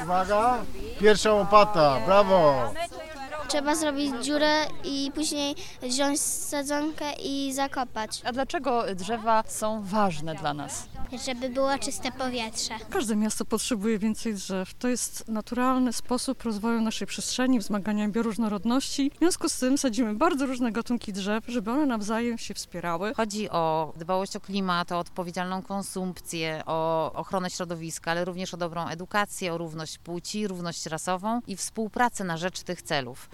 Uwaga, pierwsza łopata, brawo! Trzeba zrobić dziurę i później wziąć sadzonkę i zakopać, A dlaczego drzewa są ważne dla nas? żeby było czyste powietrze. Każde miasto potrzebuje więcej drzew. To jest naturalny sposób rozwoju naszej przestrzeni, wzmagania bioróżnorodności. W związku z tym sadzimy bardzo różne gatunki drzew, żeby one nawzajem się wspierały. Chodzi o dbałość o klimat, o odpowiedzialną konsumpcję, o ochronę środowiska, ale również o dobrą edukację, o równość płci, równość rasową i współpracę na rzecz tych celów.